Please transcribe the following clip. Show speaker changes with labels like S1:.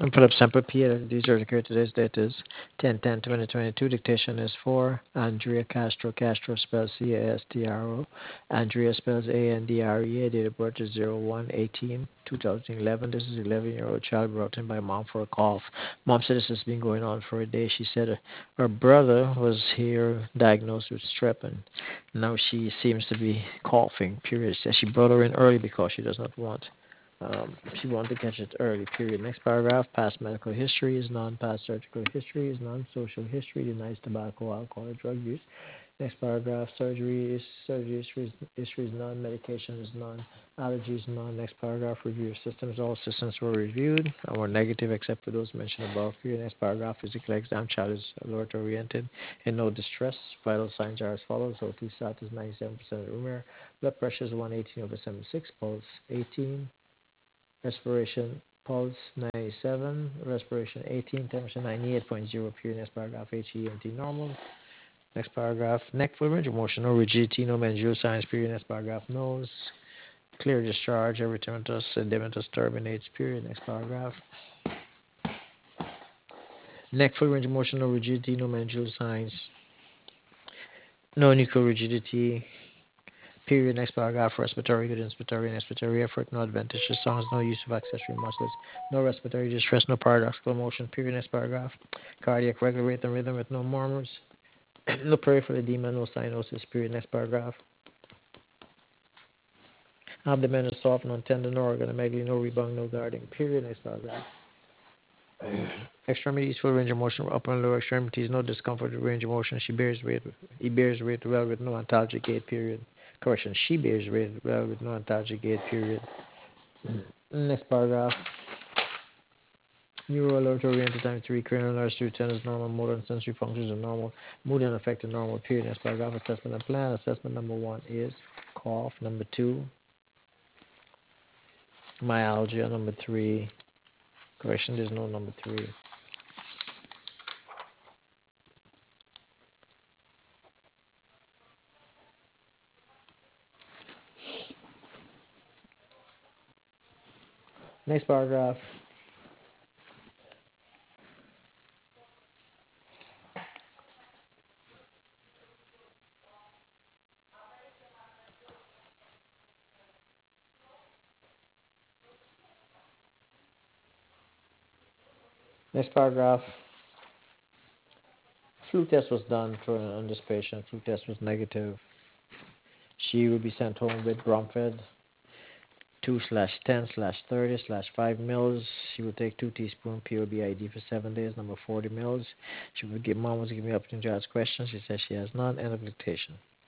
S1: And put up sample P. These are secure. Today's date is 10/10/2022. Dictation is for Andrea Castro. Castro spells Castro. Andrea spells Andrea. Date of birth is 01/18/2011. This is 11-year-old child brought in by mom for a cough. Mom said this has been going on for a day. She said her brother was here diagnosed with strep, and now she seems to be coughing. Period. Says she brought her in early because she does not want she wanted to catch it early, period. Next paragraph, past medical history is none, past surgical history is none, social history denies tobacco, alcohol, or drug use. Next paragraph, surgery history is none, medication is none, allergies none. Next paragraph, review of systems. All systems were reviewed and were negative except for those mentioned above. Period. Next paragraph, physical exam. Child is alert oriented in no distress. Vital signs are as follows. O2 sat is 97% rumor. Blood pressure is 118/76. Pulse 18. Respiration pulse 97, respiration 18, temperature 98.0, period. Next paragraph, HEMT normal. Next paragraph, neck fluid, emotional rigidity, no managerial signs, period. Next paragraph, nose, clear discharge, erythematous, edematous terminates, period. Next paragraph, neck fluid, emotional rigidity, no managerial signs, no nuclear rigidity, period. Next paragraph, respiratory, good inspiratory and expiratory effort, no adventitious songs, no use of accessory muscles, no respiratory distress, no paradoxical motion, period. Next paragraph, cardiac regular rate and rhythm with no murmurs, no peripheral edema, no cyanosis, period. Next paragraph, abdomen is soft, no tendon, no organomegaly, no rebound, no guarding, period. Next paragraph. Extremities, full range of motion, upper and lower extremities, no discomfort with range of motion. He bears weight well with no ontologic gait, period. Correction, she bears weight well with no ontologic gait, period. Next paragraph. Neural alert oriented time 3, cranial nerves 210 is normal, motor and sensory functions are normal, mood and affected normal, period. Next paragraph, assessment and plan. Assessment number 1 is cough. Number 2, myalgia. Number 3, correction, there's no number 3. Next paragraph. Next paragraph. Flu test was done on this patient. Flu test was negative. She will be sent home with Bromfed 2/10/30/5 mils. She will take 2 teaspoons POBID for 7 days. Number 40 mils. She will give mom was giving me opportunity to ask questions. She says she has none. End of dictation.